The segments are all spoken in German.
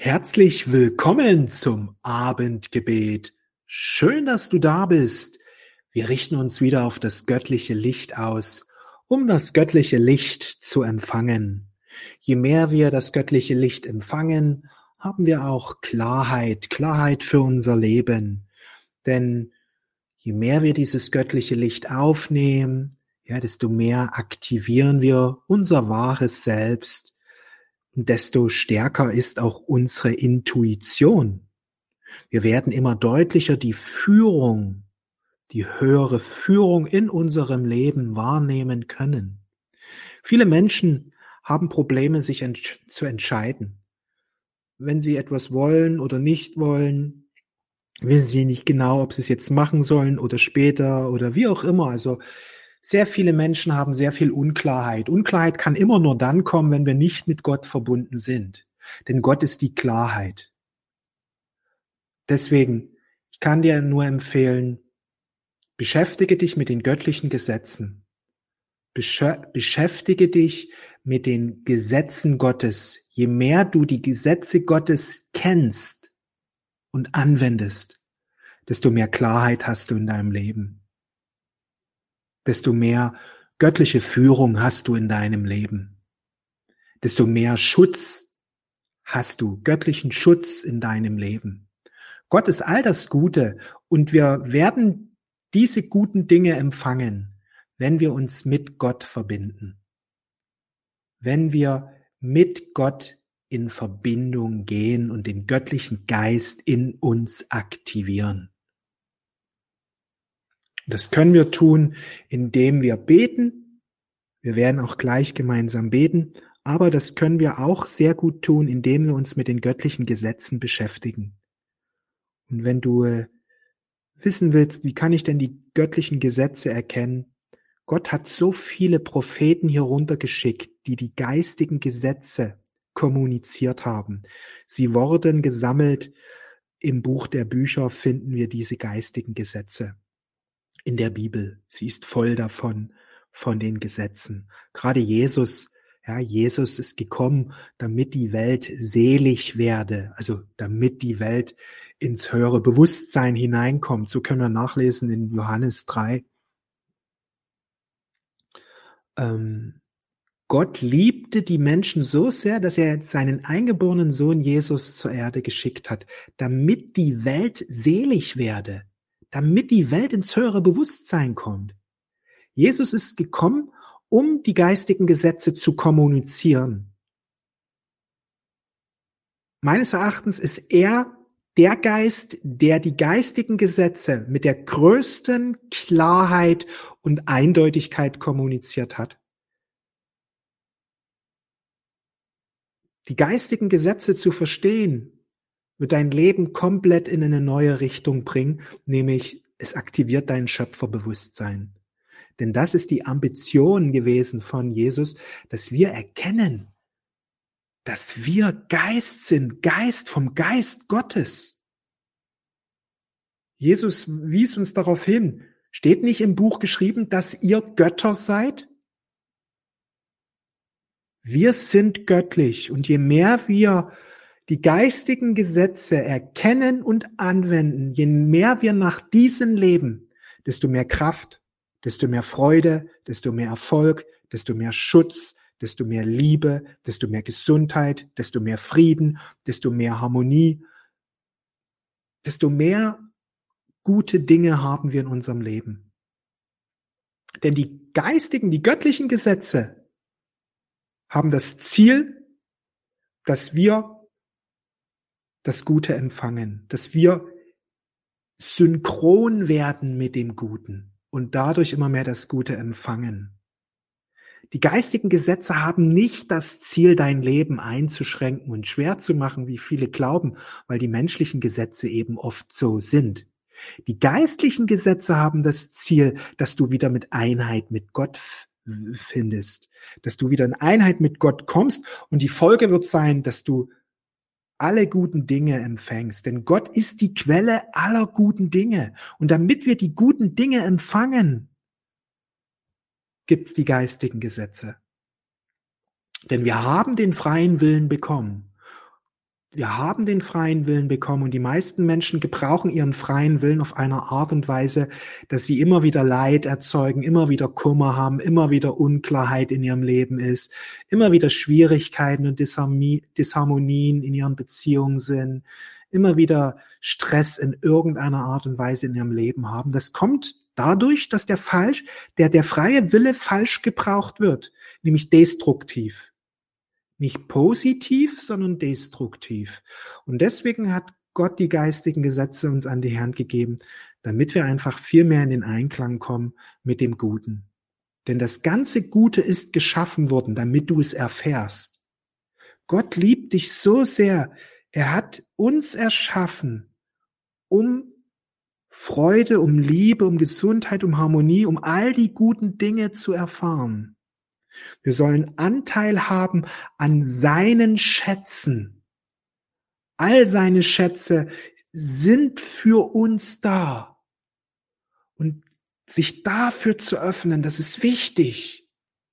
Herzlich willkommen zum Abendgebet. Schön, dass du da bist. Wir richten uns wieder auf das göttliche Licht aus, um das göttliche Licht zu empfangen. Je mehr wir das göttliche Licht empfangen, haben wir auch Klarheit für unser Leben. Denn je mehr wir dieses göttliche Licht aufnehmen, desto mehr aktivieren wir unser wahres Selbst. Und desto stärker ist auch unsere Intuition. Wir werden immer deutlicher die höhere Führung in unserem Leben wahrnehmen können. Viele Menschen haben Probleme, sich zu entscheiden. Wenn sie etwas wollen oder nicht wollen, wissen sie nicht genau, ob sie es jetzt machen sollen oder später oder wie auch immer. Also sehr viele Menschen haben sehr viel Unklarheit. Unklarheit kann immer nur dann kommen, wenn wir nicht mit Gott verbunden sind. Denn Gott ist die Klarheit. Deswegen, ich kann dir nur empfehlen, beschäftige dich mit den göttlichen Gesetzen. Beschäftige dich mit den Gesetzen Gottes. Je mehr du die Gesetze Gottes kennst und anwendest, desto mehr Klarheit hast du in deinem Leben. Desto mehr göttliche Führung hast du in deinem Leben. Desto mehr Schutz hast du, göttlichen Schutz in deinem Leben. Gott ist all das Gute und wir werden diese guten Dinge empfangen, wenn wir uns mit Gott verbinden. Wenn wir mit Gott in Verbindung gehen und den göttlichen Geist in uns aktivieren. Das können wir tun, indem wir beten. Wir werden auch gleich gemeinsam beten, aber das können wir auch sehr gut tun, indem wir uns mit den göttlichen Gesetzen beschäftigen. Und wenn du wissen willst, wie kann ich denn die göttlichen Gesetze erkennen? Gott hat so viele Propheten hier runtergeschickt, die die geistigen Gesetze kommuniziert haben. Sie wurden gesammelt. Im Buch der Bücher finden wir diese geistigen Gesetze. In der Bibel. Sie ist voll davon, von den Gesetzen. Gerade Jesus ist gekommen, damit die Welt selig werde, also damit die Welt ins höhere Bewusstsein hineinkommt. So können wir nachlesen in Johannes 3. Gott liebte die Menschen so sehr, dass er seinen eingeborenen Sohn Jesus zur Erde geschickt hat, damit die Welt selig werde. Damit die Welt ins höhere Bewusstsein kommt. Jesus ist gekommen, um die geistigen Gesetze zu kommunizieren. Meines Erachtens ist er der Geist, der die geistigen Gesetze mit der größten Klarheit und Eindeutigkeit kommuniziert hat. Die geistigen Gesetze zu verstehen, wird dein Leben komplett in eine neue Richtung bringen, nämlich es aktiviert dein Schöpferbewusstsein. Denn das ist die Ambition gewesen von Jesus, dass wir erkennen, dass wir Geist sind, Geist vom Geist Gottes. Jesus wies uns darauf hin, steht nicht im Buch geschrieben, dass ihr Götter seid? Wir sind göttlich und je mehr wir die geistigen Gesetze erkennen und anwenden, je mehr wir nach diesen leben, desto mehr Kraft, desto mehr Freude, desto mehr Erfolg, desto mehr Schutz, desto mehr Liebe, desto mehr Gesundheit, desto mehr Frieden, desto mehr Harmonie, desto mehr gute Dinge haben wir in unserem Leben. Denn die göttlichen Gesetze haben das Ziel, dass wir das Gute empfangen, dass wir synchron werden mit dem Guten und dadurch immer mehr das Gute empfangen. Die geistigen Gesetze haben nicht das Ziel, dein Leben einzuschränken und schwer zu machen, wie viele glauben, weil die menschlichen Gesetze eben oft so sind. Die geistlichen Gesetze haben das Ziel, dass du wieder mit Einheit mit Gott findest, dass du wieder in Einheit mit Gott kommst und die Folge wird sein, dass du alle guten Dinge empfängst, denn Gott ist die Quelle aller guten Dinge. Und damit wir die guten Dinge empfangen, gibt's die geistigen Gesetze. Denn wir haben den freien Willen bekommen. wir haben den freien Willen bekommen und die meisten Menschen gebrauchen ihren freien Willen auf eine Art und Weise, dass sie immer wieder Leid erzeugen, immer wieder Kummer haben, immer wieder Unklarheit in ihrem Leben ist, immer wieder Schwierigkeiten und Disharmonien in ihren Beziehungen sind, immer wieder Stress in irgendeiner Art und Weise in ihrem Leben haben. Das kommt dadurch, dass der freie Wille falsch gebraucht wird, nämlich destruktiv. Nicht positiv, sondern destruktiv. Und deswegen hat Gott die geistigen Gesetze uns an die Hand gegeben, damit wir einfach viel mehr in den Einklang kommen mit dem Guten. Denn das ganze Gute ist geschaffen worden, damit du es erfährst. Gott liebt dich so sehr. Er hat uns erschaffen, um Freude, um Liebe, um Gesundheit, um Harmonie, um all die guten Dinge zu erfahren. Wir sollen Anteil haben an seinen Schätzen. All seine Schätze sind für uns da. Und sich dafür zu öffnen, das ist wichtig.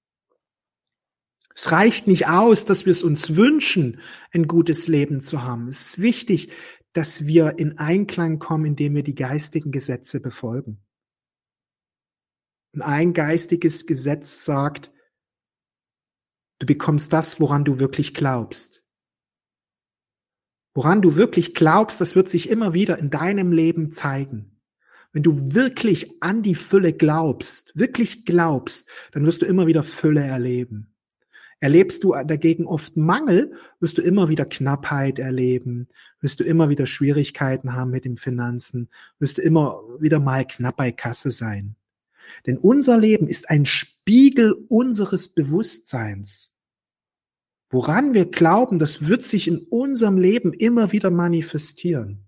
Es reicht nicht aus, dass wir es uns wünschen, ein gutes Leben zu haben. Es ist wichtig, dass wir in Einklang kommen, indem wir die geistigen Gesetze befolgen. Und ein geistiges Gesetz sagt, du bekommst das, woran du wirklich glaubst. Woran du wirklich glaubst, das wird sich immer wieder in deinem Leben zeigen. Wenn du wirklich an die Fülle glaubst, wirklich glaubst, dann wirst du immer wieder Fülle erleben. Erlebst du dagegen oft Mangel, wirst du immer wieder Knappheit erleben, wirst du immer wieder Schwierigkeiten haben mit den Finanzen, wirst du immer wieder mal knapp bei Kasse sein. Denn unser Leben ist ein Spiegel unseres Bewusstseins. Woran wir glauben, das wird sich in unserem Leben immer wieder manifestieren.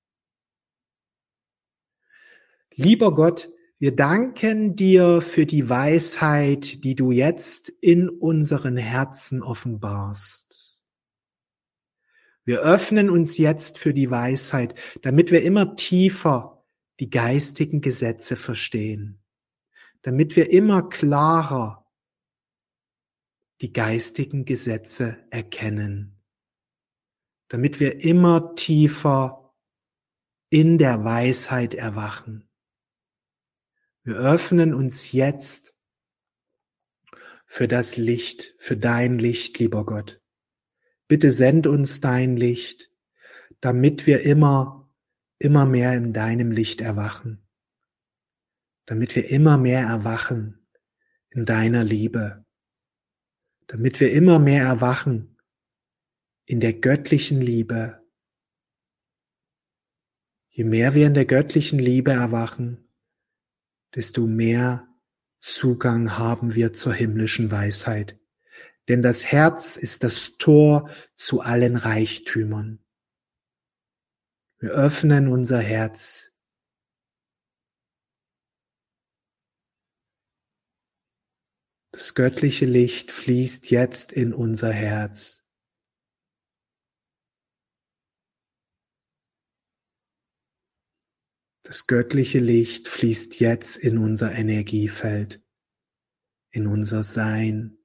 Lieber Gott, wir danken dir für die Weisheit, die du jetzt in unseren Herzen offenbarst. Wir öffnen uns jetzt für die Weisheit, damit wir immer tiefer die geistigen Gesetze verstehen, damit wir immer klarer die geistigen Gesetze erkennen, damit wir immer tiefer in der Weisheit erwachen. Wir öffnen uns jetzt für das Licht, für dein Licht, lieber Gott. Bitte send uns dein Licht, damit wir immer mehr in deinem Licht erwachen, damit wir immer mehr erwachen in deiner Liebe, damit wir immer mehr erwachen in der göttlichen Liebe. Je mehr wir in der göttlichen Liebe erwachen, desto mehr Zugang haben wir zur himmlischen Weisheit. Denn das Herz ist das Tor zu allen Reichtümern. Wir öffnen unser Herz. Das göttliche Licht fließt jetzt in unser Herz. Das göttliche Licht fließt jetzt in unser Energiefeld, in unser Sein.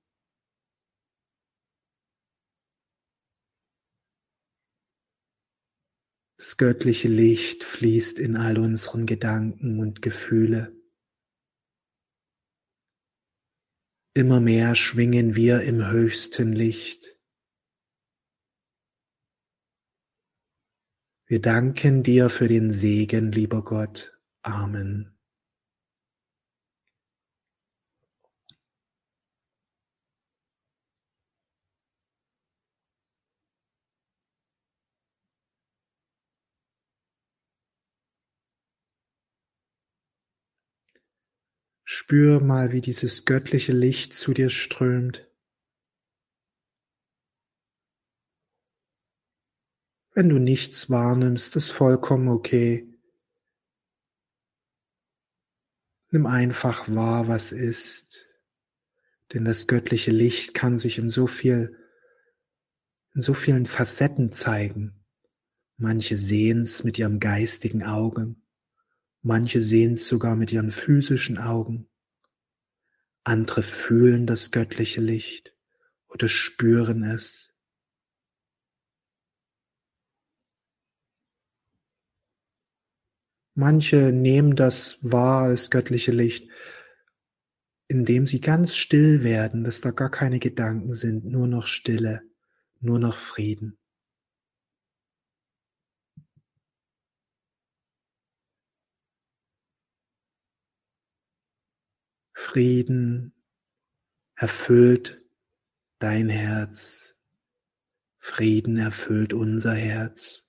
Das göttliche Licht fließt in all unseren Gedanken und Gefühle. Immer mehr schwingen wir im höchsten Licht. Wir danken dir für den Segen, lieber Gott. Amen. Spür mal, wie dieses göttliche Licht zu dir strömt. Wenn du nichts wahrnimmst, ist vollkommen okay. Nimm einfach wahr, was ist. Denn das göttliche Licht kann sich in so vielen Facetten zeigen. Manche sehen es mit ihrem geistigen Auge. Manche sehen es sogar mit ihren physischen Augen. Andere fühlen das göttliche Licht oder spüren es. Manche nehmen das wahr, das göttliche Licht, indem sie ganz still werden, dass da gar keine Gedanken sind, nur noch Stille, nur noch Frieden. Frieden erfüllt dein Herz. Frieden erfüllt unser Herz.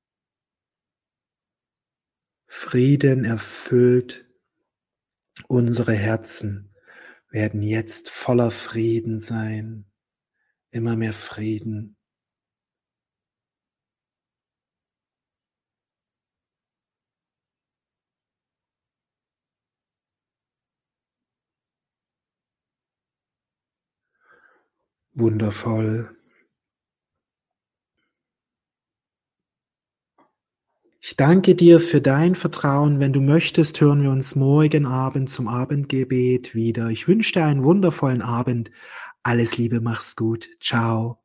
Frieden erfüllt unsere Herzen, werden jetzt voller Frieden sein, immer mehr Frieden. Wundervoll. Ich danke dir für dein Vertrauen. Wenn du möchtest, hören wir uns morgen Abend zum Abendgebet wieder. Ich wünsche dir einen wundervollen Abend. Alles Liebe, mach's gut. Ciao.